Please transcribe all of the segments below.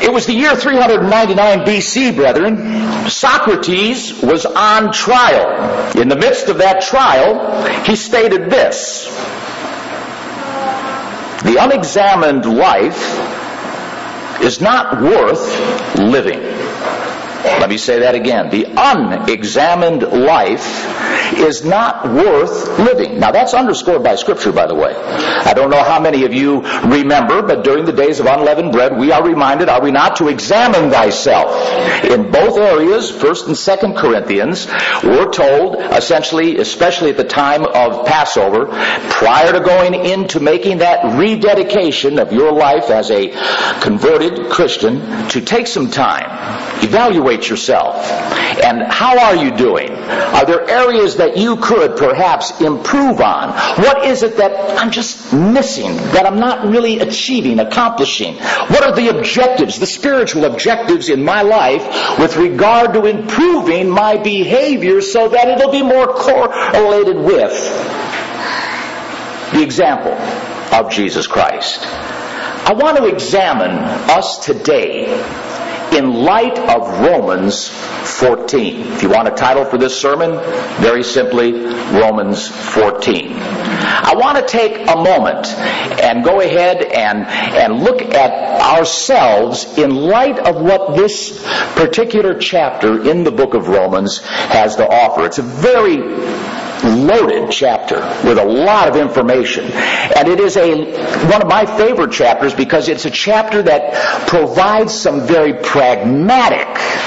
It was the year 399 BC, brethren. Socrates was on trial. In the midst of that trial, he stated this: the unexamined life is not worth living. Let me say that again. The unexamined life is not worth living. Now that's underscored by Scripture, by the way. I don't know how many of you remember, but during the days of unleavened bread, we are reminded, are we not, to examine thyself. In both areas, 1st and 2nd Corinthians, we're told, essentially, especially at the time of Passover, prior to going into making that rededication of your life as a converted Christian, to take some time, evaluate yourself. And how are you doing? Are there areas that you could perhaps improve on? What is it that I'm just missing, that I'm not really achieving, accomplishing? What are the objectives, the spiritual objectives in my life with regard to improving my behavior so that it'll be more correlated with the example of Jesus Christ? I want to examine us today in light of Romans 14. If you want a title for this sermon, very simply, Romans 14. I want to take a moment and go ahead and look at ourselves in light of what this particular chapter in the book of Romans has to offer. It's a very loaded chapter with a lot of information. And it is one of my favorite chapters because it's a chapter that provides some very pragmatic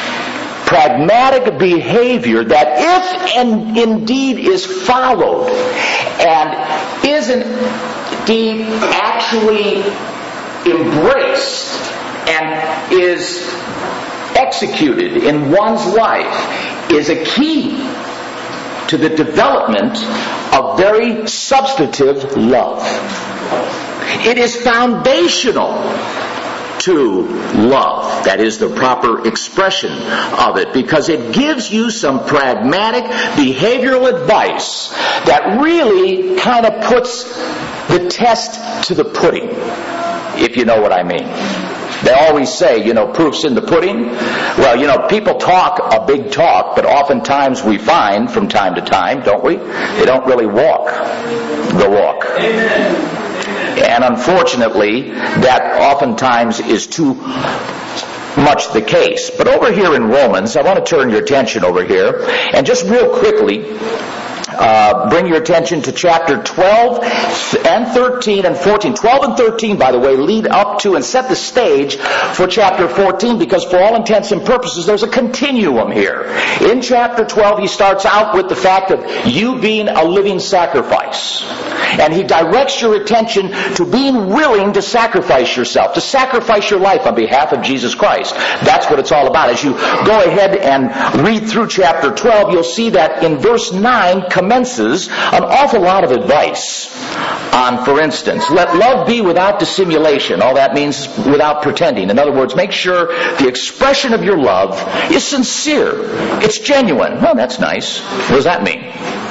behavior that if and indeed is followed and is indeed actually embraced and is executed in one's life is a key to the development of very substantive love. It is foundational to love. That is the proper expression of it, because it gives you some pragmatic behavioral advice that really kind of puts the test to the pudding, if you know what I mean. They always say, proof's in the pudding. Well, people talk a big talk, but oftentimes we find from time to time, don't we? They don't really walk the walk. Amen. And unfortunately, that oftentimes is too much the case. But over here in Romans, I want to turn your attention over here, and just real quickly, bring your attention to chapter 12 and 13 and 14. 12 and 13, by the way, lead up to and set the stage for chapter 14, because for all intents and purposes, there's a continuum here. In chapter 12, he starts out with the fact of you being a living sacrifice. And he directs your attention to being willing to sacrifice yourself, to sacrifice your life on behalf of Jesus Christ. That's what it's all about. As you go ahead and read through chapter 12, you'll see that in verse 9 commences an awful lot of advice on, for instance, let love be without dissimulation. All that means is without pretending. In other words, make sure the expression of your love is sincere. It's genuine. Well, that's nice. What does that mean?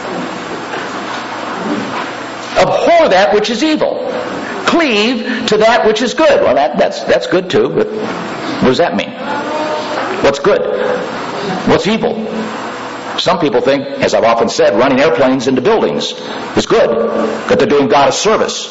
Abhor that which is evil. Cleave to that which is good. Well, that's good too, but what does that mean? What's good? What's evil? Some people think, as I've often said, running airplanes into buildings is good, that they're doing God a service.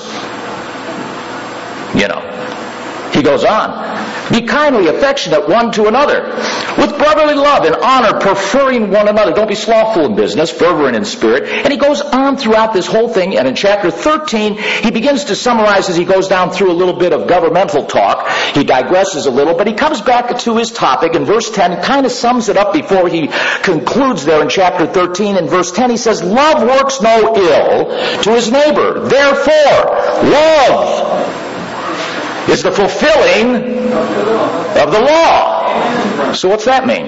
He goes on. Be kindly affectionate one to another, with brotherly love and honor, preferring one another. Don't be slothful in business, fervent in spirit. And he goes on throughout this whole thing, and in chapter 13, he begins to summarize as he goes down through a little bit of governmental talk. He digresses a little, but he comes back to his topic in verse 10, kind of sums it up before he concludes there in chapter 13. In verse 10, he says, love works no ill to his neighbor. Therefore, love is the fulfilling of the law. So what's that mean?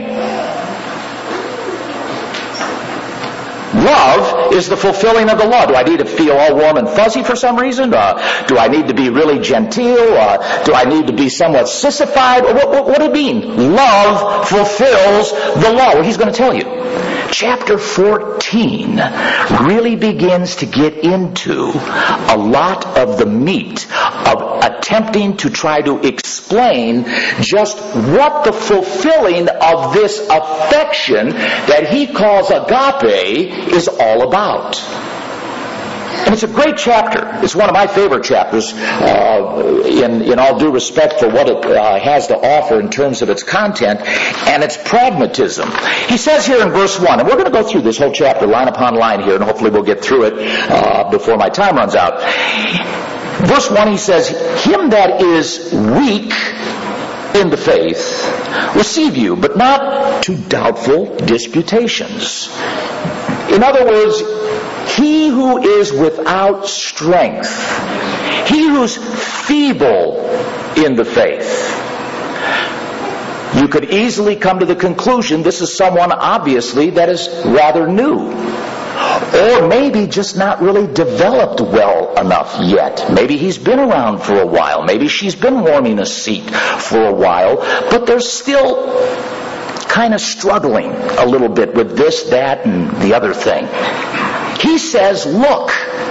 Love is the fulfilling of the law. Do I need to feel all warm and fuzzy for some reason? Do I need to be really genteel? Do I need to be somewhat sissified? What do you mean? Love fulfills the law. Well, he's going to tell you. Chapter 14 really begins to get into a lot of the meat of attempting to try to explain just what the fulfilling of this affection that he calls agape is all about. And it's a great chapter. It's one of my favorite chapters, in all due respect for what it has to offer in terms of its content and its pragmatism. He says here in verse 1, and we're going to go through this whole chapter line upon line here, and hopefully we'll get through it before my time runs out. Verse 1, he says, "Him that is weak in the faith receive you, but not to doubtful disputations." In other words, he who is without strength, he who's feeble in the faith. You could easily come to the conclusion this is someone obviously that is rather new. Or maybe just not really developed well enough yet. Maybe he's been around for a while. Maybe she's been warming a seat for a while. But they're still kind of struggling a little bit with this, that, and the other thing. He says, look,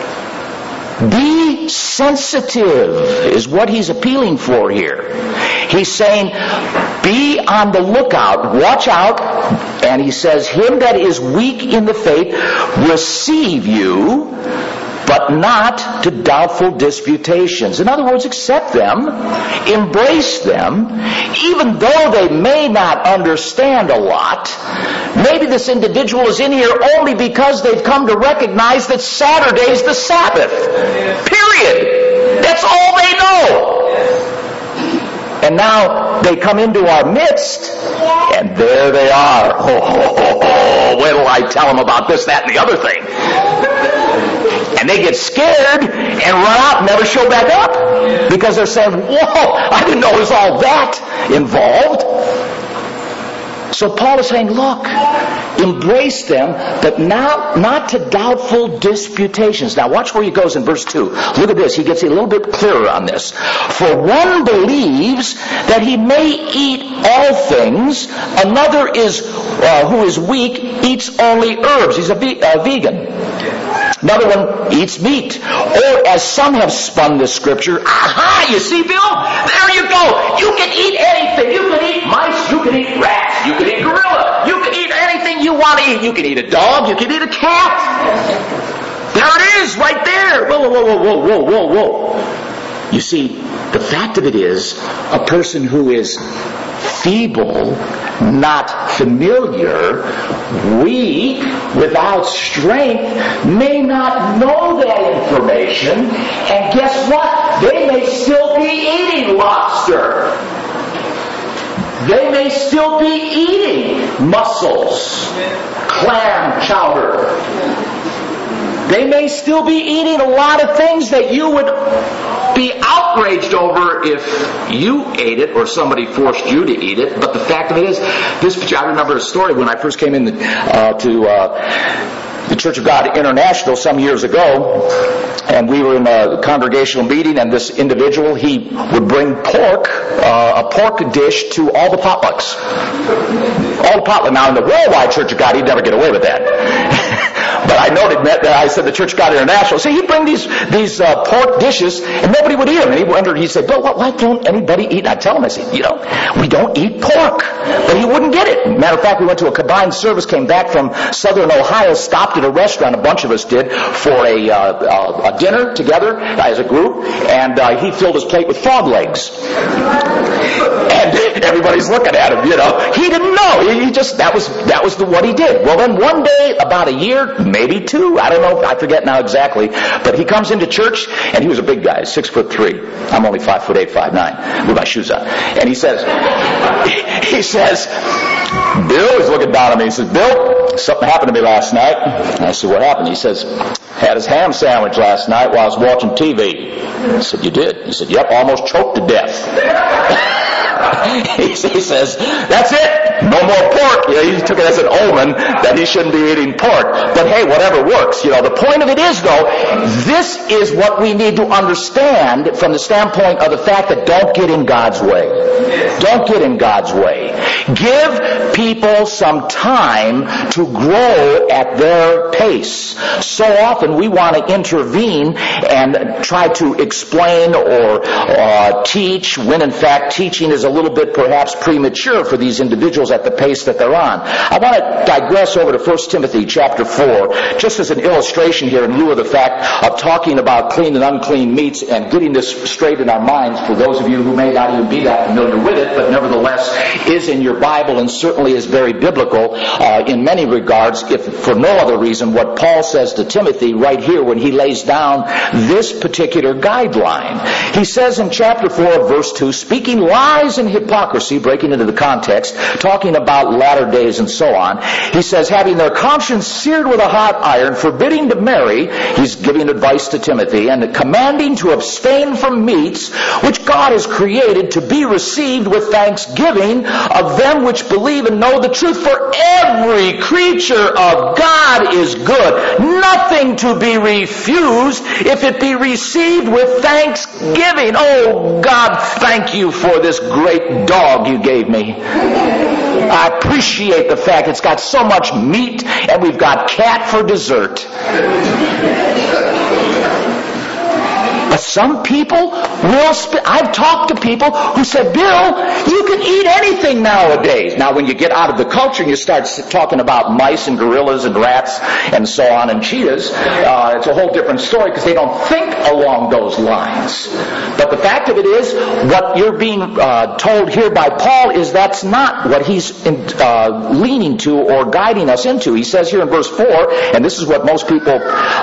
be sensitive is what he's appealing for here. He's saying, be on the lookout, watch out, and he says, him that is weak in the faith, receive you, but not to doubtful disputations. In other words, accept them, embrace them, even though they may not understand a lot. Maybe this individual is in here only because they've come to recognize that Saturday's the Sabbath. Period. That's all they know. And now they come into our midst, and there they are. Wait till I tell them about this, that, and the other thing. And they get scared and run out and never show back up. Because they're saying, whoa, I didn't know there was all that involved. So Paul is saying, look, embrace them, but not to doubtful disputations. Now watch where he goes in verse 2. Look at this. He gets a little bit clearer on this. For one believes that he may eat all things. Another is who is weak, eats only herbs. He's a vegan. Another one eats meat. Or as some have spun this scripture, aha, you see, Bill? There you go. You can eat anything. You can eat mice. You can eat rats. You can eat gorilla. You can eat anything you want to eat. You can eat a dog. You can eat a cat. There it is, right there. Whoa, whoa, whoa, whoa, whoa, whoa, whoa. You see, the fact of it is, a person who is feeble, not familiar, weak, without strength, may not know that information, and guess what? They may still be eating lobster. They may still be eating mussels, clam chowder. They may still be eating a lot of things that you would be outraged over if you ate it or somebody forced you to eat it. But the fact of it is, I remember a story when I first came in to the Church of God International some years ago, and we were in a congregational meeting, and this individual, he would bring a pork dish to all the potlucks. All the potlucks. Now in the worldwide Church of God, he'd never get away with that. But I noted that I said the Church of God International. See, he'd bring these pork dishes, and nobody would eat them. And he wondered, he'd say, "Bill, why don't anybody eat?" I'd tell him, I said, we don't eat pork. But he wouldn't get it. Matter of fact, we went to a combined service, came back from southern Ohio, stopped at a restaurant, a bunch of us did, for a dinner together as a group, and he filled his plate with frog legs. And everybody's looking at him, He didn't know. He just, that was what he did. Well, then one day, about a year, maybe two, I don't know, I forget now exactly, but he comes into church, and he was a big guy, 6'3". I'm only 5'8", 5'9", with my shoes on. And he says, Bill, he's looking down at me, he says, "Bill, something happened to me last night." And I said, "What happened?" He says, "Had his ham sandwich last night while I was watching TV." I said, "You did?" He said, "Yep, almost choked to death." He says, "That's it. No more pork." He took it as an omen that he shouldn't be eating pork. But hey, whatever works. The point of it is, though, this is what we need to understand from the standpoint of the fact that don't get in God's way. Don't get in God's way. Give people some time to grow at their pace. So often we want to intervene and try to explain or teach, when in fact teaching is a little bit perhaps premature for these individuals at the pace that they're on. I want to digress over to 1 Timothy chapter 4, just as an illustration here in lieu of the fact of talking about clean and unclean meats and getting this straight in our minds for those of you who may not even be that familiar with it, but nevertheless is in your Bible and certainly is very biblical in many regards, if for no other reason, what Paul says to Timothy right here when he lays down this particular guideline. He says in chapter 4, verse 2, speaking lies and hypocrisy, breaking into the context, talking about latter days and so on, he says, having their conscience seared with a hot iron, forbidding to marry, he's giving advice to Timothy, and commanding to abstain from meats which God has created to be received with thanksgiving of them which believe and know the truth. For every creature of God is good, nothing to be refused if it be received with thanksgiving. Oh God, thank you for this great dog you gave me. I appreciate the fact it's got so much meat and we've got cat for dessert. But some people will I've talked to people who said, Bill, you can eat anything nowadays. Now when you get out of the culture and you start talking about mice and gorillas and rats and so on and cheetahs, it's a whole different story because they don't think along those lines. But the fact of it is, what you're being told here by Paul is that's not what he's leaning to or guiding us into. He says here in verse 4, and this is what most people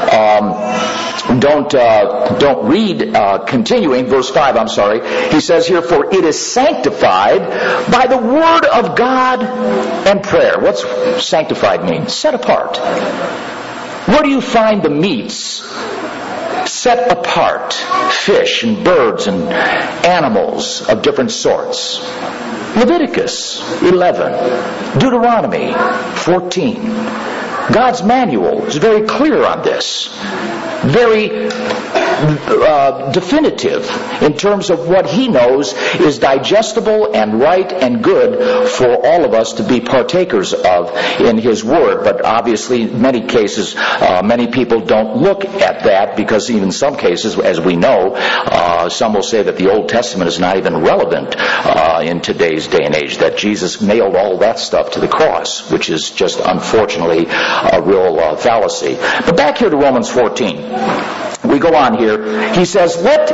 don't read, continuing, verse 5, I'm sorry. He says here, for it is sanctified by the word of God and prayer. What's sanctified mean? Set apart. Where do you find the meats set apart? Fish and birds and animals of different sorts. Leviticus 11. Deuteronomy 14. God's manual is very clear on this. Very definitive in terms of what he knows is digestible and right and good for all of us to be partakers of in his word. But obviously in many cases many people don't look at that, because even in some cases, as we know, some will say that the Old Testament is not even relevant in today's day and age, that Jesus nailed all that stuff to the cross, which is just unfortunately a real fallacy. But back here to Romans 14. We go on here. He says, let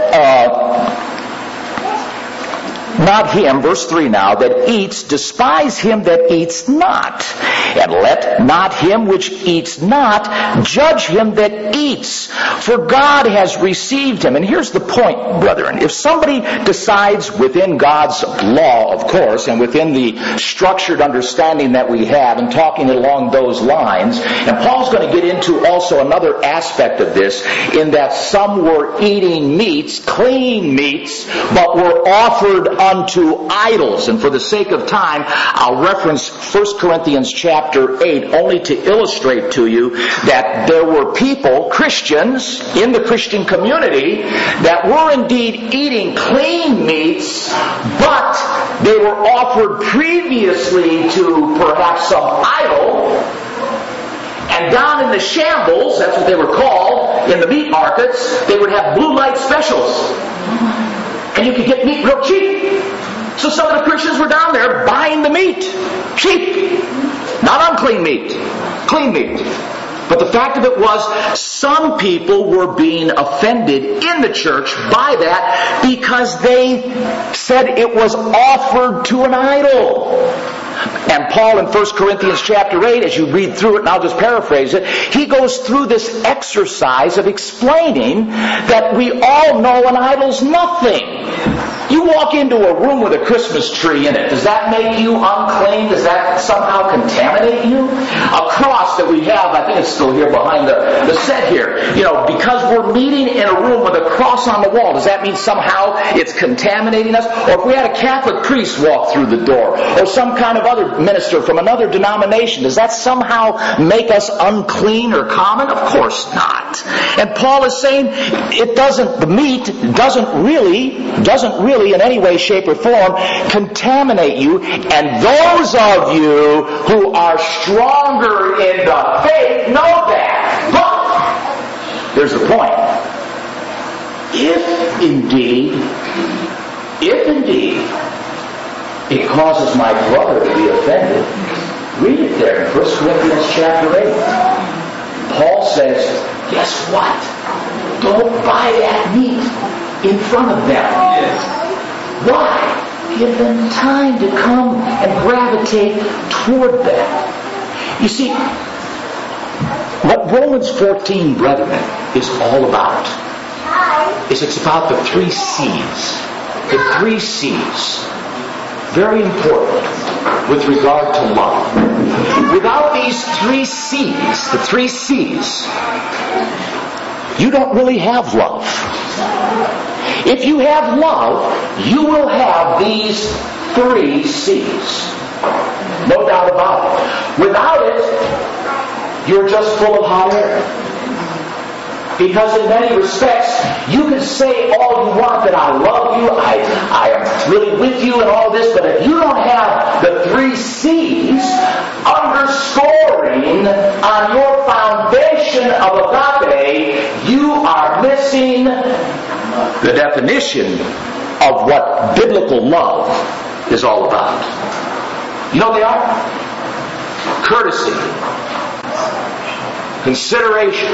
not him, verse 3 now, that eats despise him that eats not. And let not him which eats not judge him that eats. For God has received him. And here's the point, brethren. If somebody decides within God's law, of course, and within the structured understanding that we have, and talking along those lines, and Paul's going to get into also another aspect of this, in that some were eating meats, clean meats, but were offered unto idols. And for the sake of time, I'll reference 1 Corinthians chapter 8 only to illustrate to you that there were people, Christians, in the Christian community that were indeed eating clean meats, but they were offered previously to perhaps some idol. And down in the shambles, that's what they were called, in the meat markets, they would have blue light specials. And you could get meat real cheap. So some of the Christians were down there buying the meat. Cheap. Not unclean meat. Clean meat. But the fact of it was, some people were being offended in the church by that because they said it was offered to an idol. And Paul in 1 Corinthians chapter 8, as you read through it, and I'll just paraphrase it, he goes through this exercise of explaining that we all know an idol's nothing. You walk into a room with a Christmas tree in it. Does that make you unclean? Does that somehow contaminate you? A cross that we have, I think it's still here behind the set here. You know, because we're meeting in a room with a cross on the wall, does that mean somehow it's contaminating us? Or if we had a Catholic priest walk through the door, or some kind of other minister from another denomination, does that somehow make us unclean or common? Of course not. And Paul is saying it doesn't, the meat doesn't really really in any way, shape, or form contaminate you. And those of you who are stronger in the faith know that. But here's the point. If indeed it causes my brother to be offended, read it there in 1 Corinthians chapter 8. Paul says, guess what? Don't buy that meat in front of them. Why? Give them time to come and gravitate toward that. You see, what Romans 14, brethren, is all about is it's about the 3 C's. The 3 C's. Very important with regard to love. Without these 3 C's, the 3 C's, you don't really have love. If you have love, you will have these 3 C's. No doubt about it. Without it, you're just full of hot air. Because in many respects, you can say all you want that I love you, I am really with you and all this, but if you don't have the 3 C's underscoring on your foundation of agape, you are missing the definition of what biblical love is all about. You know what they are? Courtesy, consideration,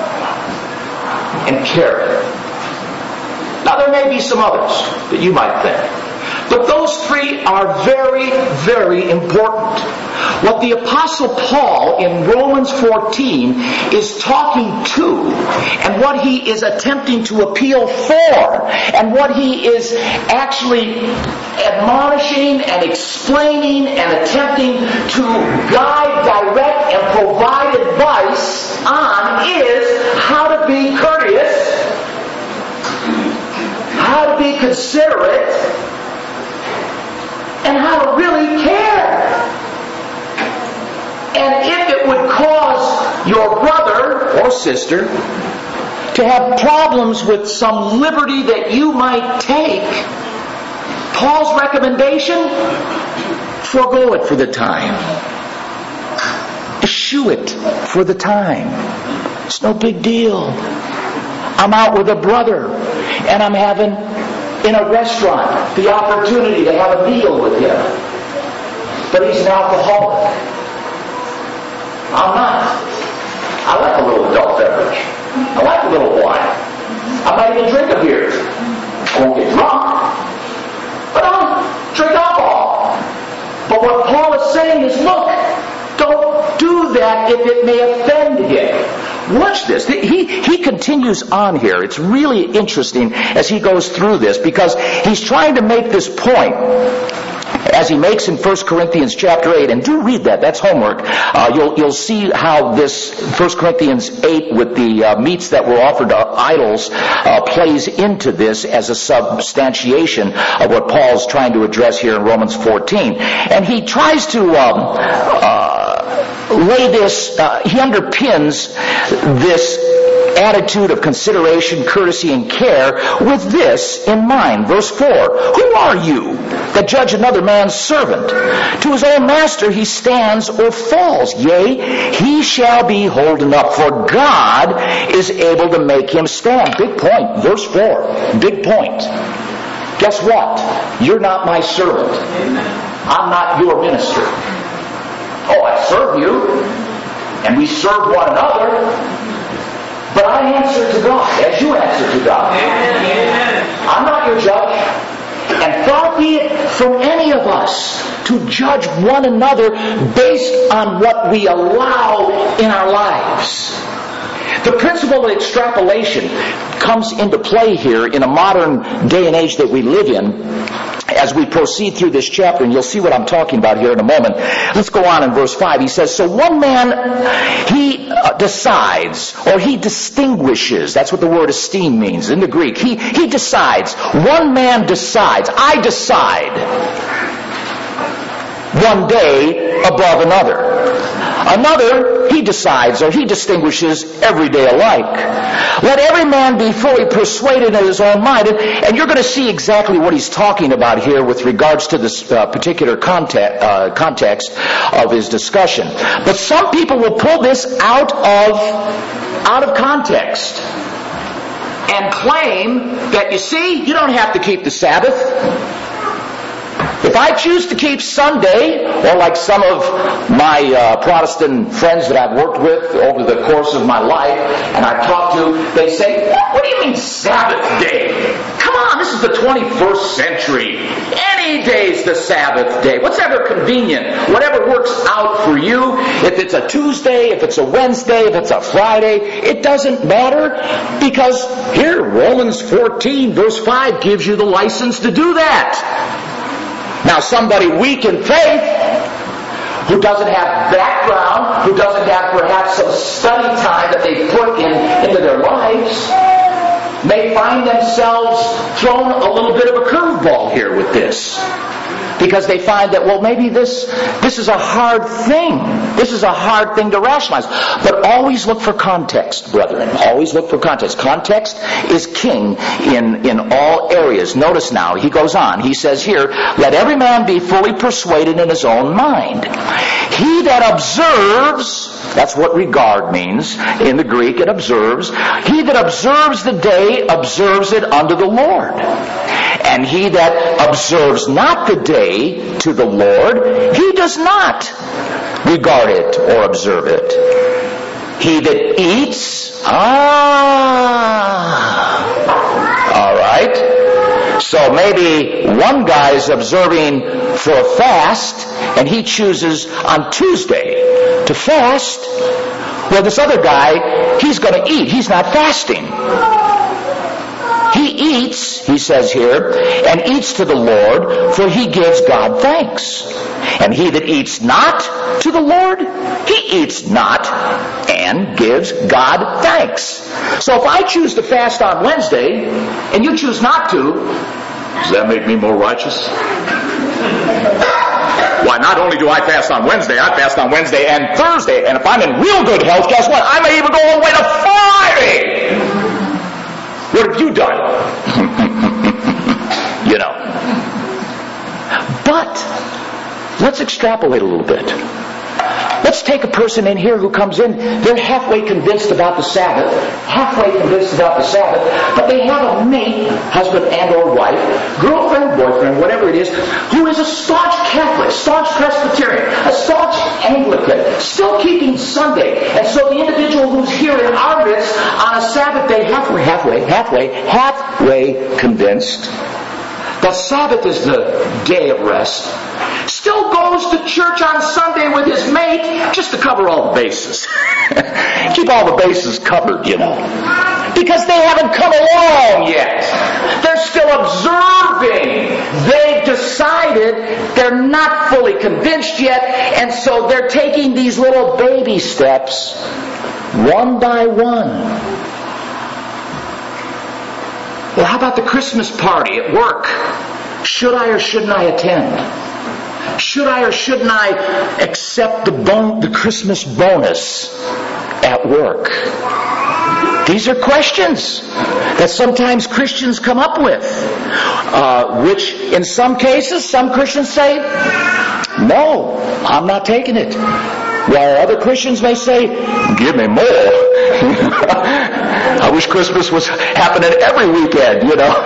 and care. Now there may be some others that you might think, but those 3 are very, very important. What the Apostle Paul in Romans 14 is talking to, and what he is attempting to appeal for, and what he is actually admonishing and explaining and attempting to guide, direct, and provide advice on is how to be courteous, how to be considerate, and how to really care. And if it would cause your brother or sister to have problems with some liberty that you might take, Paul's recommendation, forego it for the time. Eschew it for the time. It's no big deal. I'm out with a brother and I'm having, in a restaurant, the opportunity to have a meal with him. But he's an alcoholic. I'm not. I like a little adult beverage. I like a little wine. I might even drink a beer. I won't get drunk, but I'll drink alcohol. But what Paul is saying is, look, don't do that if it may offend him. Watch this. He continues on here. It's really interesting as he goes through this, because he's trying to make this point as he makes in 1 Corinthians chapter 8. And do read that. That's homework. You'll see how this 1 Corinthians 8 with the meats that were offered to idols plays into this as a substantiation of what Paul's trying to address here in Romans 14. And he tries to lay this, he underpins this attitude of consideration, courtesy, and care with this in mind. Verse 4, who are you that judge another man's servant? To his own master he stands or falls. Yea, he shall be holden up, for God is able to make him stand. Big point. Verse 4, big point. Guess what? You're not my servant. I'm not your minister. Oh, I serve you, and we serve one another. But I answer to God, as you answer to God. I'm not your judge. And far be it from any of us to judge one another based on what we allow in our lives. The principle of extrapolation comes into play here in a modern day and age that we live in as we proceed through this chapter, and you'll see what I'm talking about here in a moment. Let's go on in verse 5. He says, so one man, he decides, or he distinguishes. That's what the word esteem means in the Greek. He decides. One man decides. I decide one day above another. Another here, he decides, or he distinguishes every day alike. Let every man be fully persuaded in his own mind. And you're going to see exactly what he's talking about here with regards to this particular context of his discussion. But some people will pull this out of context and claim that, you see, you don't have to keep the Sabbath. If I choose to keep Sunday, or like some of my Protestant friends that I've worked with over the course of my life, and I've talked to, they say, what do you mean Sabbath day? Come on, this is the 21st century. Any day's the Sabbath day. Whatever convenient, whatever works out for you. If it's a Tuesday, if it's a Wednesday, if it's a Friday, it doesn't matter, because here, Romans 14 verse 5 gives you the license to do that. Now, somebody weak in faith, who doesn't have background, who doesn't have perhaps some study time that they put into their lives, may find themselves thrown a little bit of a curveball here with this. Because they find that, well, maybe this is a hard thing. This is a hard thing to rationalize. But always look for context, brethren. Always look for context. Context is king in all areas. Notice now, he goes on. He says here, let every man be fully persuaded in his own mind. He that observes, that's what regard means. In the Greek, it observes. He that observes the day observes it unto the Lord. And he that observes not the day to the Lord, he does not regard it or observe it. He that eats, all right. So maybe one guy is observing for a fast, and he chooses on Tuesday to fast. Well, this other guy, he's going to eat. He's not fasting. He eats, he says here, and eats to the Lord, for he gives God thanks. And he that eats not to the Lord, he eats not and gives God thanks. So if I choose to fast on Wednesday, and you choose not to, does that make me more righteous? Why, not only do I fast on Wednesday, I fast on Wednesday and Thursday. And if I'm in real good health, guess what? I may even go all the way to Friday. What have you done? You know. But let's extrapolate a little bit. Let's take a person in here who comes in, they're halfway convinced about the Sabbath, but they have a mate, husband and or wife, girlfriend, boyfriend, whatever it is, who is a staunch Catholic, staunch Presbyterian, a staunch Anglican, still keeping Sunday. And so the individual who's here in our midst on a Sabbath day, halfway convinced that Sabbath is the day of rest, still goes to church on Sunday with his mate just to cover all the bases. Keep all the bases covered, you know. Because they haven't come along yet. They're still observing. They've decided they're not fully convinced yet, and so they're taking these little baby steps one by one. Well, how about the Christmas party at work? Should I or shouldn't I attend? Should I or shouldn't I accept the Christmas bonus at work? These are questions that sometimes Christians come up with, which in some cases, some Christians say, no, I'm not taking it. While other Christians may say, give me more. I wish Christmas was happening every weekend, you know.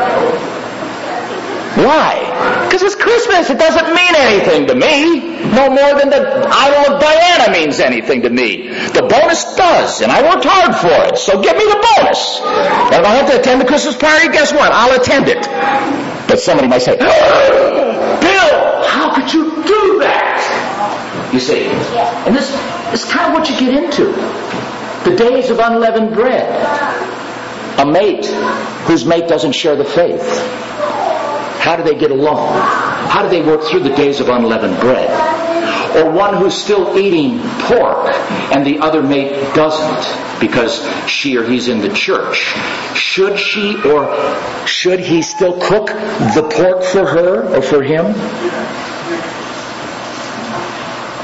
Why? Because it's Christmas. It doesn't mean anything to me. No more than the Idol of Diana means anything to me. The bonus does, and I worked hard for it. So give me the bonus. And if I have to attend the Christmas party, guess what? I'll attend it. But somebody might say, Bill, how could you do that? You see. And this is kind of what you get into. The days of unleavened bread. A mate whose mate doesn't share the faith. How do they get along? How do they work through the days of unleavened bread? Or one who's still eating pork and the other mate doesn't because she or he's in the church. Should she or should he still cook the pork for her or for him?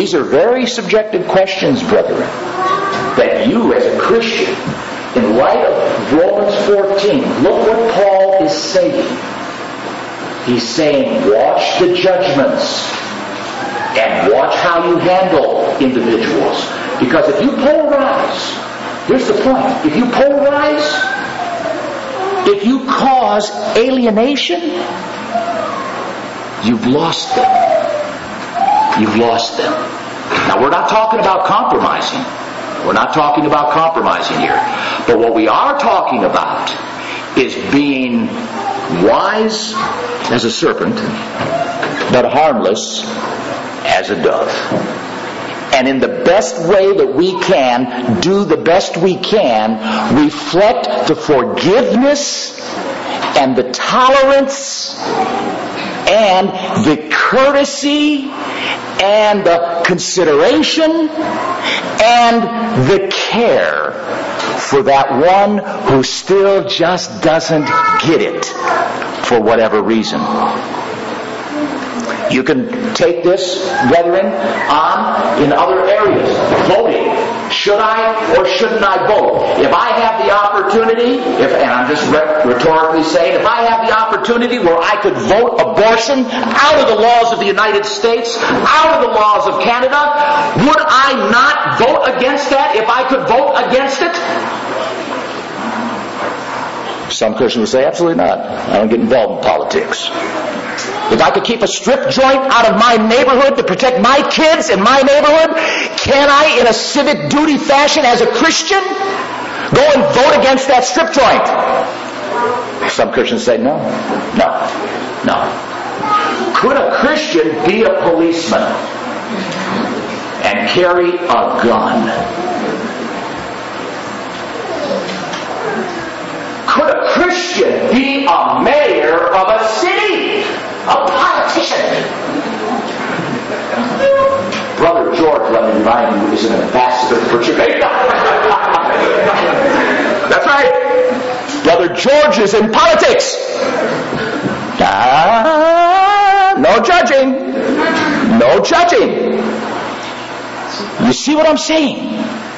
These are very subjective questions, brethren, that you as a Christian, in light of Romans 14, look what Paul is saying. He's saying, watch the judgments and watch how you handle individuals. Because if you polarize, here's the point, if you polarize, if you cause alienation, you've lost them. You've lost them. Now, we're not talking about compromising. We're not talking about compromising here. But what we are talking about is being wise as a serpent, but harmless as a dove. And in the best way that we can, do the best we can, reflect the forgiveness and the tolerance and the courtesy and the consideration and the care for that one who still just doesn't get it for whatever reason. You can take this, brethren, on in other areas. Voting. Should I or shouldn't I vote? If I have the opportunity, and I'm just rhetorically saying, if I have the opportunity where I could vote abortion out of the laws of the United States, out of the laws of Canada, would I not vote against that if I could vote against it? Some Christians would say, absolutely not. I don't get involved in politics. If I could keep a strip joint out of my neighborhood to protect my kids in my neighborhood, can I, in a civic duty fashion as a Christian, go and vote against that strip joint? Some Christians say no. No. Could a Christian be a policeman and carry a gun? Could a Christian be a mayor of a city? A politician? Brother George, let me remind you, is an ambassador for Jamaica. That's right. Brother George is in politics. No judging. No judging. You see what I'm saying?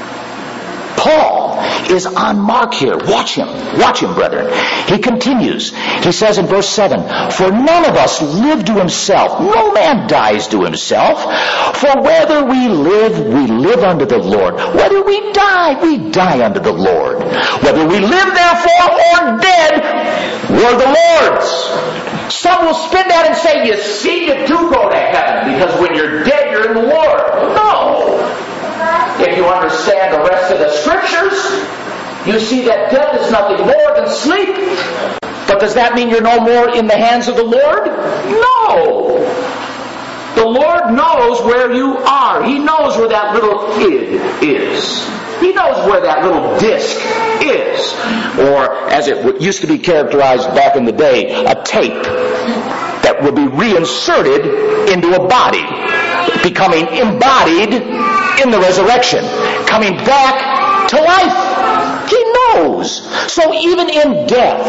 Paul is on mark here. Watch him, brethren. He continues. He says in verse 7, for none of us live to himself. No man dies to himself. For whether we live unto the Lord. Whether we die unto the Lord. Whether we live therefore or dead, we're the Lord's. Some will spin that and say, you see, you do go to heaven, because when you're dead, you're in the Lord. No. If you understand the rest of the Scriptures, you see that death is nothing more than sleep. But does that mean you're no more in the hands of the Lord? No. The Lord knows where you are. He knows where that little id is. He knows where that little disc is. Or, as it used to be characterized back in the day, a tape that would be reinserted into a body, becoming embodied in the resurrection, coming back to life. He knows. So even in death,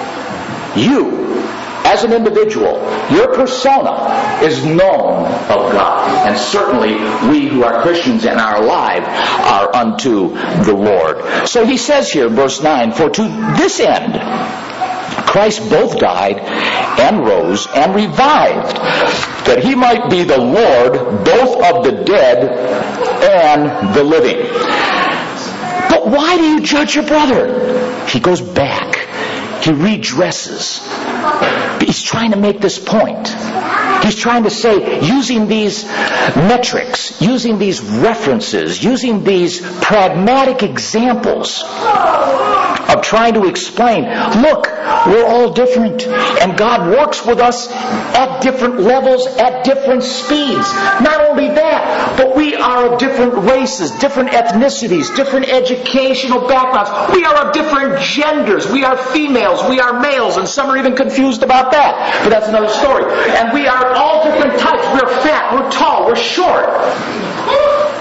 you, as an individual, your persona is known of God. And certainly we who are Christians and are alive are unto the Lord. So he says here, verse 9, for to this end Christ both died and rose and revived, that he might be the Lord both of the dead and the living. But why do you judge your brother? He goes back. He redresses. He's trying to make this point. He's trying to say, using these metrics, using these references, using these pragmatic examples of trying to explain, look, we're all different, and God works with us at different levels, at different speeds. Not only that, but we are of different races, different ethnicities, different educational backgrounds. We are of different genders. We are females, we are males, and some are even confused about that. But that's another story. And we are all different types. We're fat, we're tall, we're short.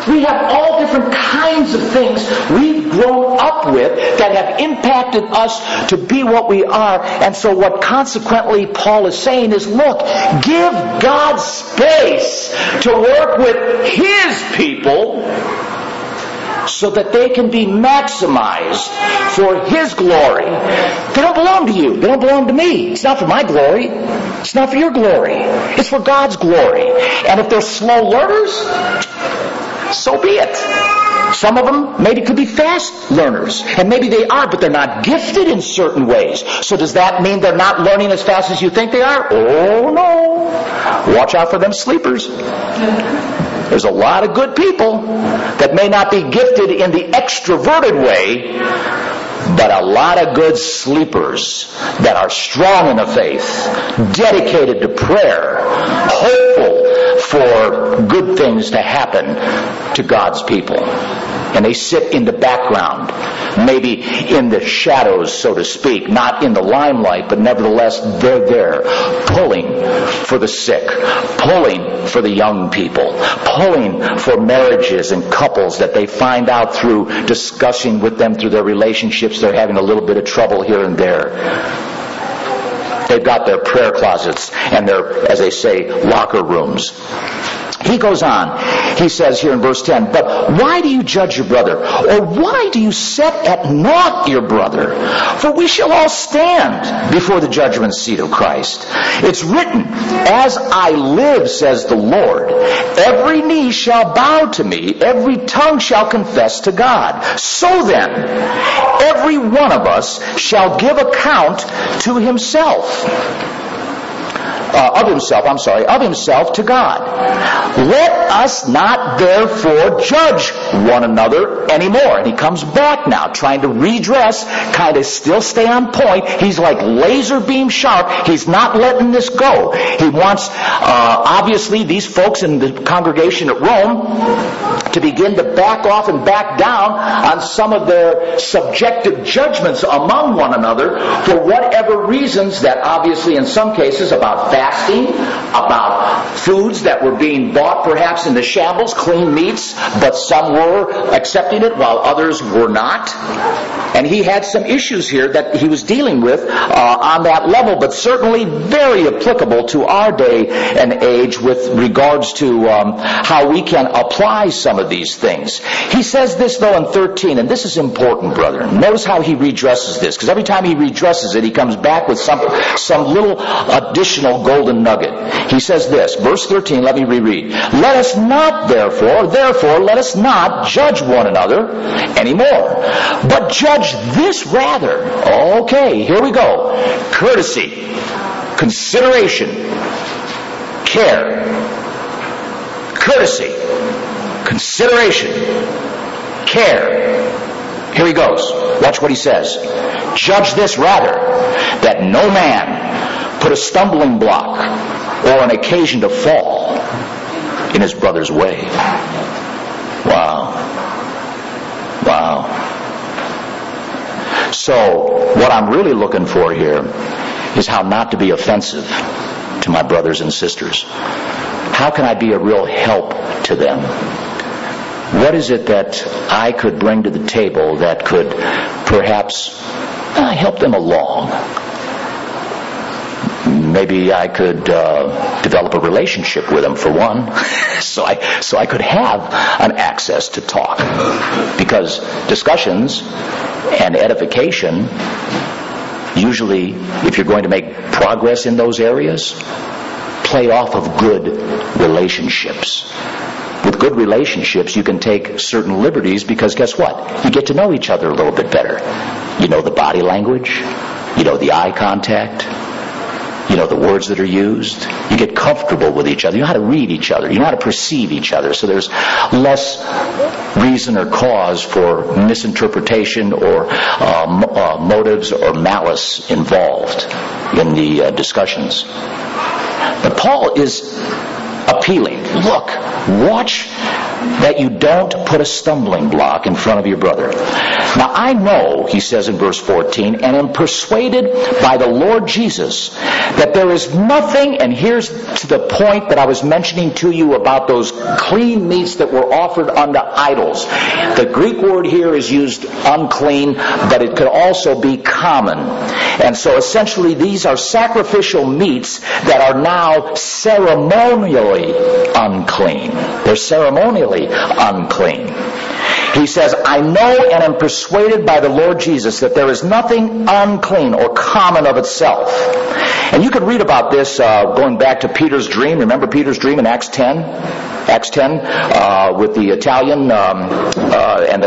We have all different kinds of things we've grown up with that have impacted us to be what we are. And so what consequently Paul is saying is, look, give God space to work with His people so that they can be maximized for His glory. They don't belong to you. They don't belong to me. It's not for my glory. It's not for your glory. It's for God's glory. And if they're slow learners, so be it. Some of them maybe could be fast learners. And maybe they are, but they're not gifted in certain ways. So does that mean they're not learning as fast as you think they are? Oh, no. Watch out for them sleepers. There's a lot of good people that may not be gifted in the extroverted way, but a lot of good sleepers that are strong in the faith, dedicated to prayer, hopeful for good things to happen to God's people. And they sit in the background, maybe in the shadows, so to speak, not in the limelight, but nevertheless they're there, pulling for the sick, pulling for the young people, pulling for marriages and couples that they find out through discussing with them through their relationships they're having a little bit of trouble here and there. They've got their prayer closets and their, as they say, locker rooms. He goes on. He says here in verse 10, but why do you judge your brother? Or why do you set at naught your brother? For we shall all stand before the judgment seat of Christ. It's written, as I live, says the Lord, every knee shall bow to me, every tongue shall confess to God. So then, every one of us shall give account to himself. Of himself to God. Let us not therefore judge one another anymore. And he comes back now, trying to redress, kind of still stay on point. He's like laser beam sharp. He's not letting this go. He wants, obviously, these folks in the congregation at Rome to begin to back off and back down on some of their subjective judgments among one another for whatever reasons that obviously in some cases about fasting, about foods that were being bought perhaps in the shambles, clean meats, but some were accepting it while others were not. And he had some issues here that he was dealing with on that level, but certainly very applicable to our day and age with regards to how we can apply some of these things. He says this though in 13, and this is important, brethren. Notice how he redresses this, because every time he redresses it, he comes back with some little additional golden nugget. He says this, verse 13, let me reread. Let us not therefore, let us not judge one another anymore, but judge this rather. Okay, here we go. Courtesy, consideration, care. Courtesy, consideration, care. Here he goes. Watch what he says. Judge this rather, that no man put a stumbling block or an occasion to fall in his brother's way. Wow. So, what I'm really looking for here is how not to be offensive to my brothers and sisters. How can I be a real help to them? What is it that I could bring to the table that could perhaps help them along? Maybe I could develop a relationship with them, for one, so I could have an access to talk. Because discussions and edification, usually, if you're going to make progress in those areas, play off of good relationships. With good relationships, you can take certain liberties because guess what? You get to know each other a little bit better. You know the body language. You know the eye contact. You know the words that are used. You get comfortable with each other. You know how to read each other. You know how to perceive each other. So there's less reason or cause for misinterpretation or motives or malice involved in the discussions. But Paul is appealing. Look, watch that you don't put a stumbling block in front of your brother. Now I know, he says in verse 14, and am persuaded by the Lord Jesus that there is nothing, and here's to the point that I was mentioning to you about those clean meats that were offered unto idols. The Greek word here is used unclean, but it could also be common. And so essentially these are sacrificial meats that are now ceremonially unclean. They're ceremonially unclean. He says, I know and am persuaded by the Lord Jesus that there is nothing unclean or common of itself. And you could read about this going back to Peter's dream. Remember Peter's dream in Acts 10? Acts 10 with the Italian and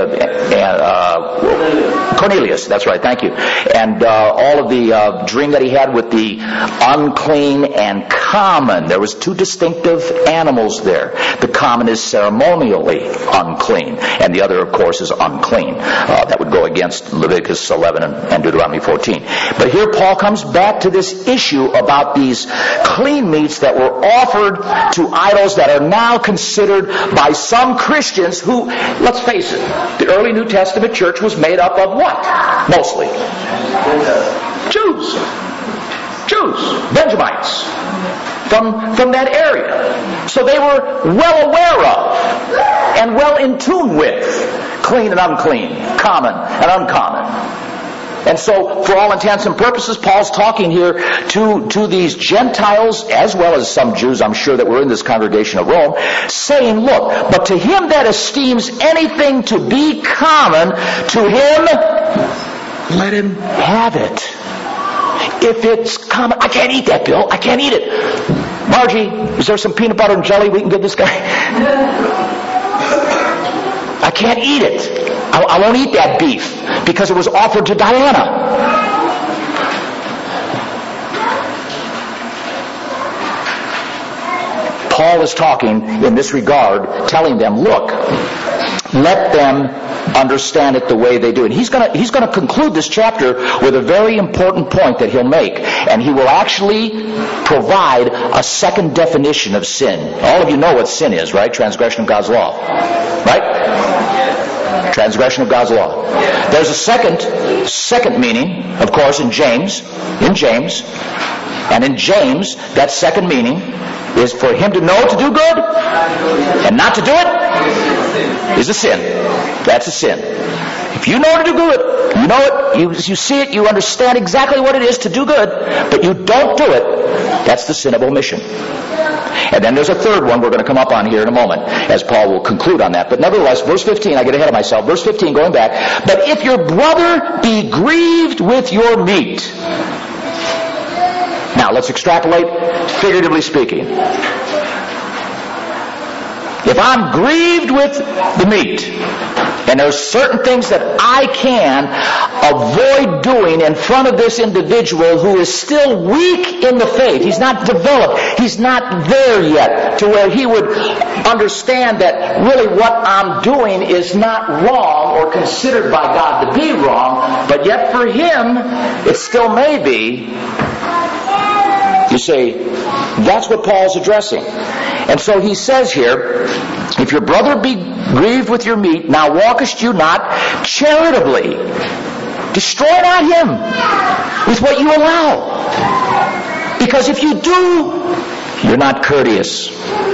Cornelius. That's right, thank you. And all of the dream that he had with the unclean and common. There was two distinctive animals there. The common is ceremonially unclean, and the other, of course, is unclean. That would go against Leviticus 11 and Deuteronomy 14. But here Paul comes back to this issue about these clean meats that were offered to idols that are now considered by some Christians who, let's face it, the early New Testament church was made up of what? Mostly Jews, Benjamites, from that area. So they were well aware of and well in tune with clean and unclean, common and uncommon. And so, for all intents and purposes, Paul's talking here to these Gentiles, as well as some Jews, I'm sure, that were in this congregation of Rome, saying, look, but to him that esteems anything to be common, to him, let him have it. If it's common, I can't eat that, Bill. I can't eat it. Margie, is there some peanut butter and jelly we can give this guy? I can't eat it. I won't eat that beef because it was offered to Diana. Paul is talking in this regard, telling them, look, let them understand it the way they do. And he's going to conclude this chapter with a very important point that he'll make. And he will actually provide a second definition of sin. All of you know what sin is, right? Transgression of God's law. Right? Transgression of God's law. There's a second meaning, of course, in James. And in James, that second meaning is for him to know to do good and not to do it is a sin. That's a sin. If you know to do good, you know it, you see it, you understand exactly what it is to do good, but you don't do it, that's the sin of omission. And then there's a third one we're going to come up on here in a moment, as Paul will conclude on that. But nevertheless, verse 15, I get ahead of myself. Verse 15, going back. But if your brother be grieved with your meat. Now, let's extrapolate, figuratively speaking. If I'm grieved with the meat, and there's certain things that I can avoid doing in front of this individual who is still weak in the faith. He's not developed. He's not there yet to where he would understand that really what I'm doing is not wrong or considered by God to be wrong, but yet for him it still may be. You see, that's what Paul's addressing. And so he says here, if your brother be grieved with your meat, now walkest you not charitably. Destroy not him with what you allow. Because if you do, you're not courteous.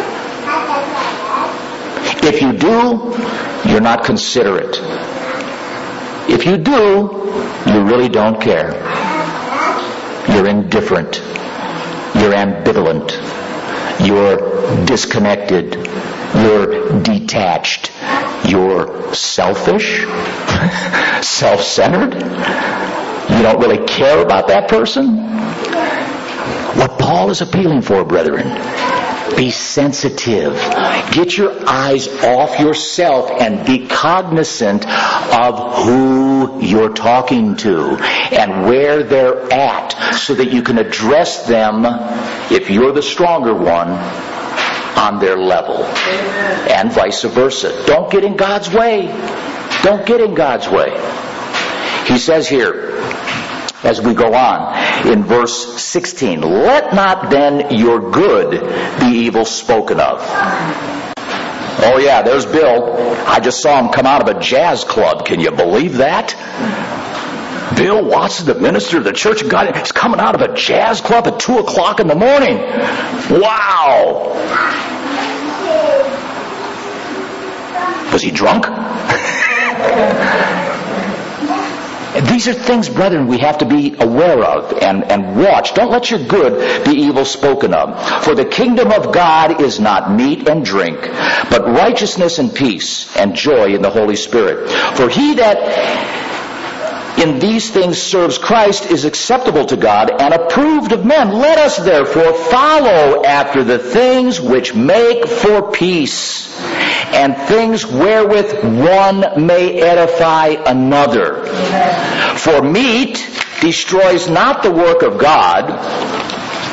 If you do, you're not considerate. If you do, you really don't care. You're indifferent. You're ambivalent. You're disconnected. You're detached. You're selfish. Self-centered. You don't really care about that person. What Paul is appealing for, brethren, be sensitive. Get your eyes off yourself and be cognizant of who you're talking to and where they're at so that you can address them, if you're the stronger one, on their level. Amen. And vice versa. Don't get in God's way. Don't get in God's way. He says here, as we go on, in verse 16, let not then your good be evil spoken of. Oh yeah, there's Bill. I just saw him come out of a jazz club. Can you believe that? Bill Watson, the minister of the Church of God, is coming out of a jazz club at 2 o'clock in the morning. Wow. Was he drunk? These are things, brethren, we have to be aware of and watch. Don't let your good be evil spoken of. For the kingdom of God is not meat and drink, but righteousness and peace and joy in the Holy Spirit. For he that in these things serves Christ is acceptable to God and approved of men. Let us therefore follow after the things which make for peace, and things wherewith one may edify another. For meat destroys not the work of God.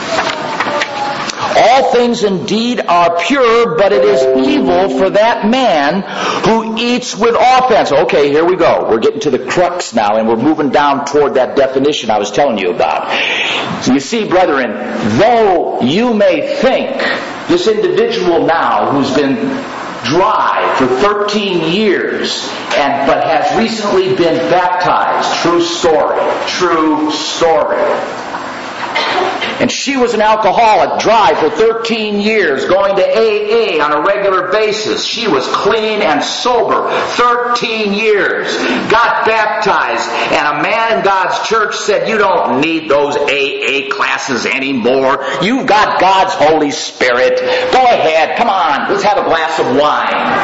All things indeed are pure, but it is evil for that man who eats with offense. Okay, here we go. We're getting to the crux now, and we're moving down toward that definition I was telling you about. So you see, brethren, though you may think this individual now who's been dry for 13 years but has recently been baptized, true story. And she was an alcoholic, dry for 13 years, going to AA on a regular basis. She was clean and sober, 13 years, got baptized, and a man in God's church said, you don't need those AA classes anymore. You've got God's Holy Spirit. Go ahead, come on, let's have a glass of wine.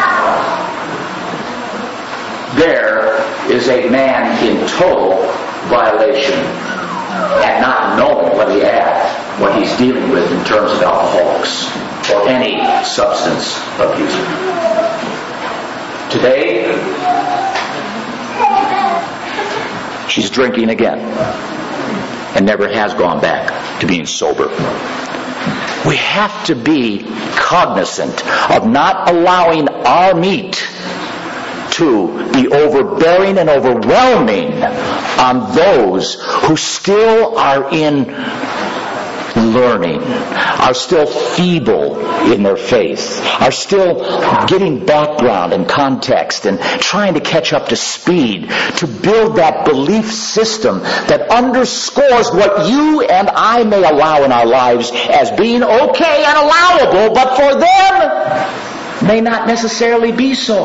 There is a man in total violation and not knowing what he's dealing with in terms of alcoholics or any substance abuser. Today, she's drinking again and never has gone back to being sober. We have to be cognizant of not allowing our meat to be overbearing and overwhelming on those who still are in learning, are still feeble in their faith, are still getting background and context and trying to catch up to speed, to build that belief system that underscores what you and I may allow in our lives as being okay and allowable, but for them may not necessarily be so.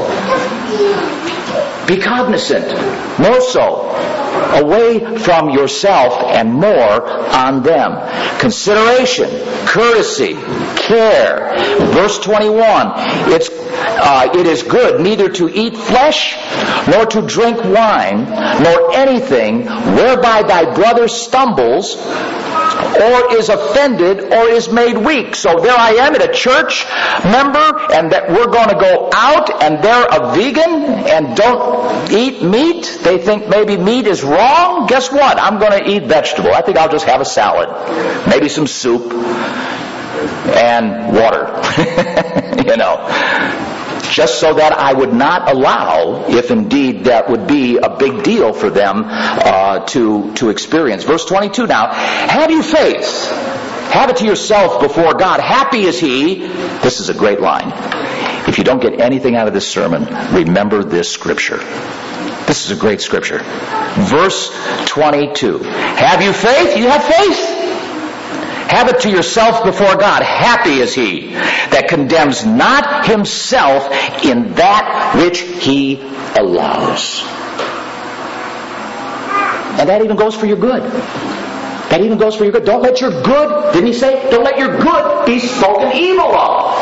Be cognizant, more so, away from yourself and more on them. Consideration, courtesy, care. Verse 21, it is good neither to eat flesh, nor to drink wine, nor anything whereby thy brother stumbles, or is offended, or is made weak. So there I am at a church member, and that we're going to go out, and they're a vegan and don't eat meat. They think maybe meat is wrong. Guess what? I'm going to eat vegetable. I think I'll just have a salad, maybe some soup, and water. Just so that I would not allow, if indeed that would be a big deal for them to experience. Verse 22 now, have you faith? Have it to yourself before God. Happy is he. This is a great line. If you don't get anything out of this sermon, remember this scripture. This is a great scripture. Verse 22. Have you faith? You have faith. Have it to yourself before God. Happy is he that condemns not himself in that which he allows. And that even goes for your good. That even goes for your good. Don't let your good, didn't he say? Don't let your good be spoken evil of.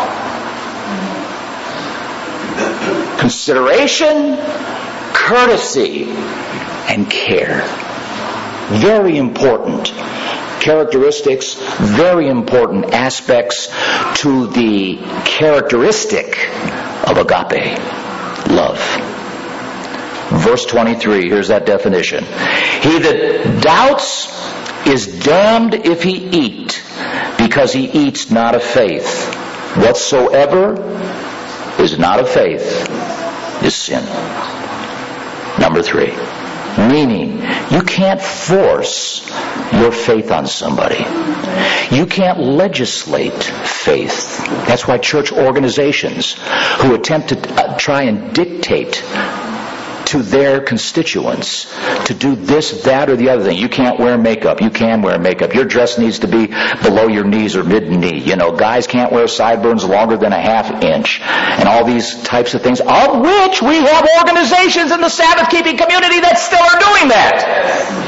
Consideration, courtesy, and care. Very important characteristics, very important aspects to the characteristic of agape love. Verse 23, here's that definition. He that doubts is damned if he eat, because he eats not of faith. Whatsoever is not of faith is sin. Number 3. Meaning, you can't force your faith on somebody. You can't legislate faith. That's why church organizations who attempt to try and dictate to their constituents to do this, that, or the other thing. You can't wear makeup. You can wear makeup. Your dress needs to be below your knees or mid-knee. Guys can't wear sideburns longer than a half-inch. And all these types of things, of which we have organizations in the Sabbath-keeping community that still are doing that.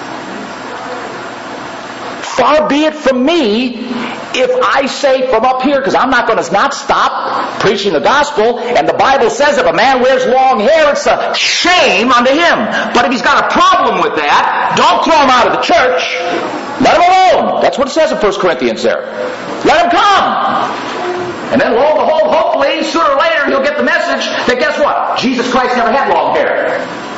Far be it from me if I say from up here, because I'm not going to not stop preaching the gospel, and the Bible says if a man wears long hair, it's a shame unto him. But if he's got a problem with that, don't throw him out of the church. Let him alone. That's what it says in 1 Corinthians there. Let him come. And then lo and behold, hopefully, sooner or later, he'll get the message that guess what? Jesus Christ never had long hair.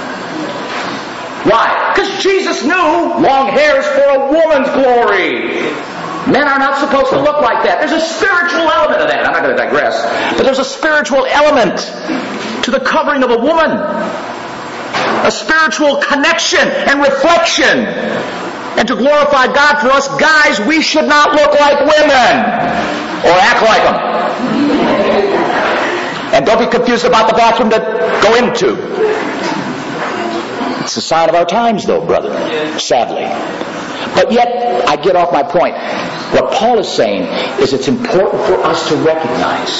Why? Because Jesus knew long hair is for a woman's glory. Men are not supposed to look like that. There's a spiritual element of that. I'm not going to digress. But there's a spiritual element to the covering of a woman. A spiritual connection and reflection. And to glorify God for us guys, we should not look like women. Or act like them. And don't be confused about the bathroom to go into. It's a sign of our times, though, brother, sadly. But yet, I get off my point. What Paul is saying is it's important for us to recognize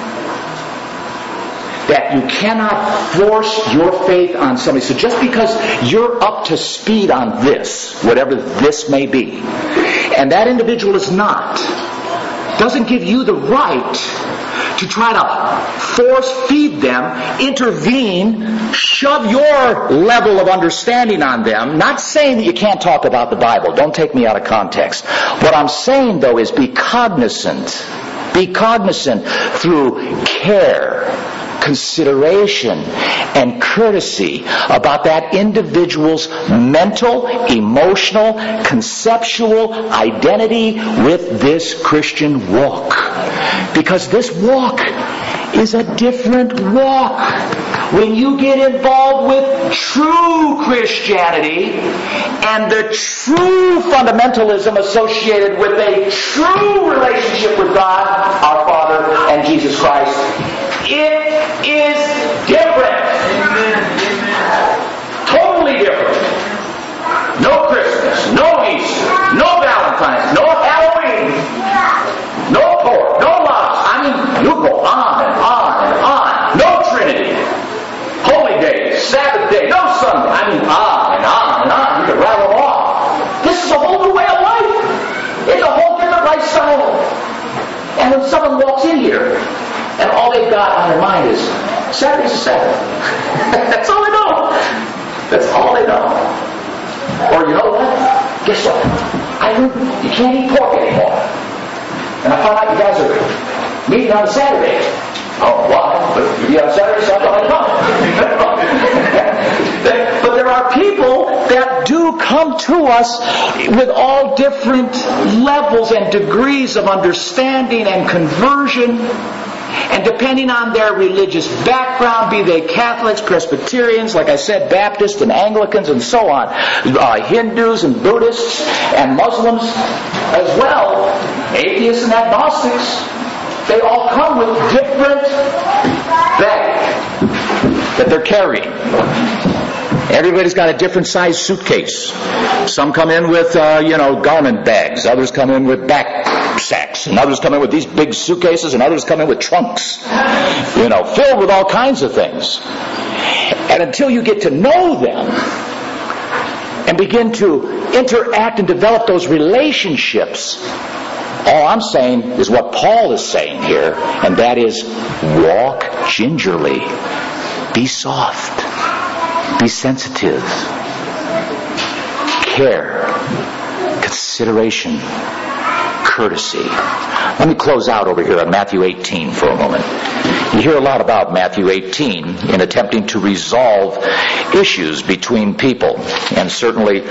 that you cannot force your faith on somebody. So just because you're up to speed on this, whatever this may be, and that individual is not, doesn't give you the right to try to force feed them, intervene, shove your level of understanding on them. Not saying that you can't talk about the Bible. Don't take me out of context. What I'm saying, though, is be cognizant. Be cognizant through care, consideration, and courtesy about that individual's mental, emotional, conceptual identity with this Christian walk. Because this walk is a different walk. When you get involved with true Christianity and the true fundamentalism associated with a true relationship with God, our Father, and Jesus Christ, it is different. Totally different. No Christmas, no Easter, no Valentine's, no Halloween, no pork, no lobster. I mean, you go on and on and on. No Trinity. Holy days, Sabbath day, no Sunday. I mean, on and on and on. You can rattle them off. This is a whole new way of life. It's a whole different lifestyle. And when someone walks in here, and all they've got on their mind is, Saturday's a Sabbath. That's all they know. That's all they know. Or you know what? Guess what? I heard you can't eat pork anymore. And I found out you guys are meeting on Saturday. Oh, why? But you on Saturday, so I thought I'd come. But there are people that do come to us with all different levels and degrees of understanding and conversion. And depending on their religious background, be they Catholics, Presbyterians, like I said, Baptists and Anglicans and so on, Hindus and Buddhists and Muslims as well, atheists and agnostics, they all come with different baggage that they're carrying. Everybody's got a different size suitcase. Some come in with, garment bags. Others come in with back sacks. And others come in with these big suitcases. And others come in with trunks, filled with all kinds of things. And until you get to know them and begin to interact and develop those relationships, all I'm saying is what Paul is saying here, and that is walk gingerly. Be soft. Be sensitive. Care. Consideration. Courtesy. Let me close out over here on Matthew 18 for a moment. You hear a lot about Matthew 18 in attempting to resolve issues between people. And certainly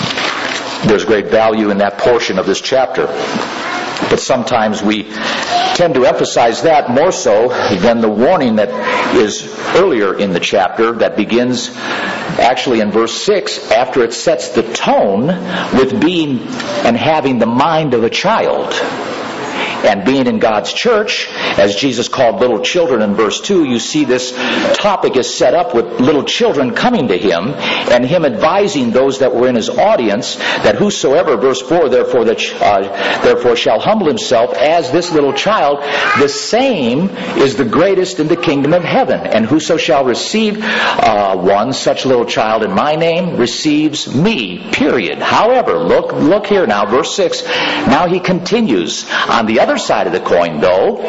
there's great value in that portion of this chapter. But sometimes we tend to emphasize that more so than the warning that is earlier in the chapter that begins actually in verse 6 after it sets the tone with being and having the mind of a child. And being in God's church, as Jesus called little children in verse 2, you see this topic is set up with little children coming to him and him advising those that were in his audience that whosoever, verse 4, therefore shall humble himself as this little child, the same is the greatest in the kingdom of heaven. And whoso shall receive one such little child in my name receives me, period. However, look here now, verse 6, now he continues on the other side of the coin, though,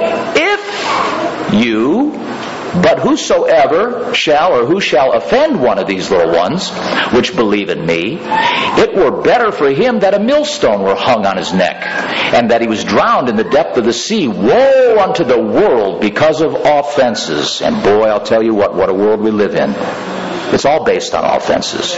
but whosoever shall or who shall offend one of these little ones, which believe in me, it were better for him that a millstone were hung on his neck, and that he was drowned in the depth of the sea. Woe unto the world because of offenses. And boy, I'll tell you what a world we live in. It's all based on offenses.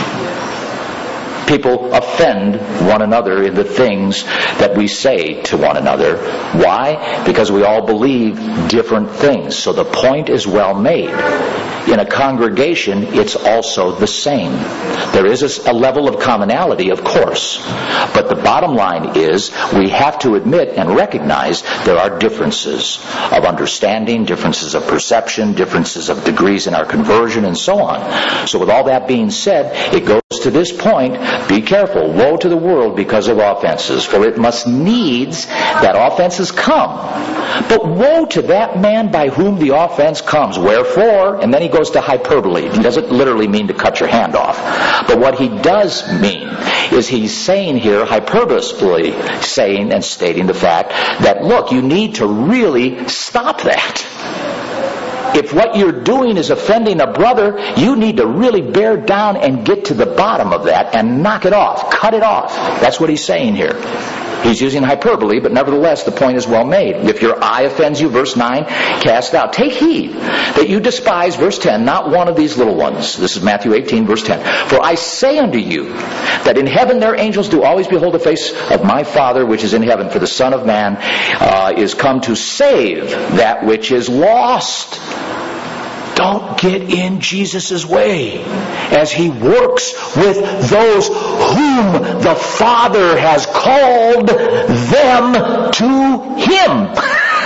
People offend one another in the things that we say to one another. Why? Because we all believe different things. So the point is well made. In a congregation, it's also the same. There is a level of commonality, of course. But the bottom line is we have to admit and recognize there are differences of understanding, differences of perception, differences of degrees in our conversion, and so on. So with all that being said, it goes to this point, be careful, woe to the world because of offenses, for it must needs that offenses come. But woe to that man by whom the offense comes. Wherefore, and then he goes to hyperbole. He doesn't literally mean to cut your hand off. But what he does mean is he's saying here, hyperbolically saying and stating the fact that, look, you need to really stop that. If what you're doing is offending a brother, you need to really bear down and get to the bottom of that and knock it off. Cut it off. That's what he's saying here. He's using hyperbole, but nevertheless, the point is well made. If your eye offends you, verse 9, cast out. Take heed that you despise, verse 10, not one of these little ones. This is Matthew 18, verse 10. For I say unto you that in heaven their angels do always behold the face of my Father which is in heaven. For the Son of Man is come to save that which is lost. Don't get in Jesus' way as he works with those whom the Father has called them to him.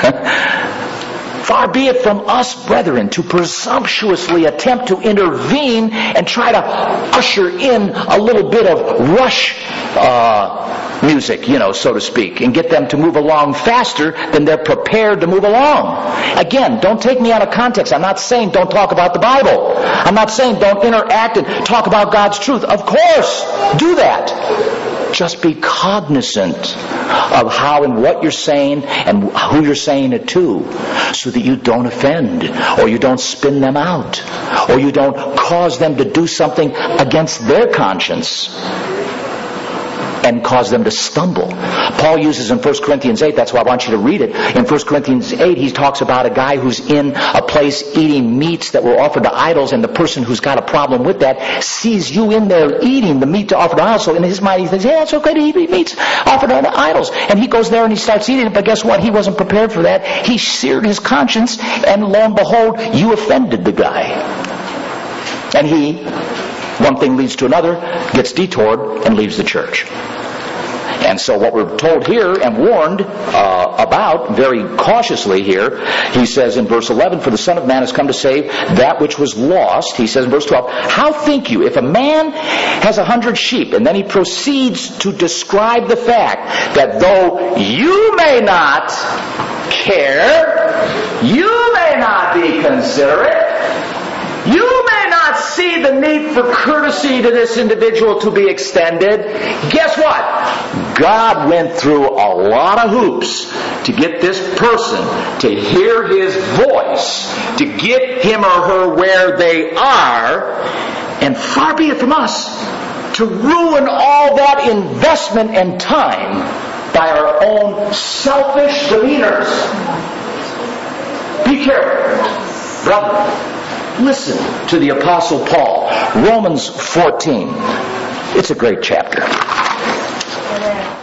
Far be it from us, brethren, to presumptuously attempt to intervene and try to usher in a little bit of rush music, so to speak, and get them to move along faster than they're prepared to move along. Again, don't take me out of context. I'm not saying don't talk about the Bible. I'm not saying don't interact and talk about God's truth. Of course, do that. Just be cognizant of how and what you're saying and who you're saying it to, so that you don't offend, or you don't spin them out, or you don't cause them to do something against their conscience and cause them to stumble. Paul uses in 1 Corinthians 8, that's why I want you to read it. In 1 Corinthians 8, he talks about a guy who's in a place eating meats that were offered to idols, and the person who's got a problem with that sees you in there eating the meat to offer to idols. So in his mind he thinks, yeah, it's okay to eat meats offered to idols. And he goes there and he starts eating it, but guess what? He wasn't prepared for that. He seared his conscience, and lo and behold, you offended the guy. And he, one thing leads to another, gets detoured and leaves the church. And so what we're told here and warned about very cautiously here, he says in verse 11, for the Son of Man has come to save that which was lost. He says in verse 12, how think you, if a man has 100 sheep, and then he proceeds to describe the fact that though you may not care, you may not be considerate, you may not see the need for courtesy to this individual to be extended. Guess what? God went through a lot of hoops to get this person to hear his voice, to get him or her where they are, and far be it from us to ruin all that investment and time by our own selfish demeanors. Be careful, brother. Listen to the Apostle Paul. Romans 14. It's a great chapter.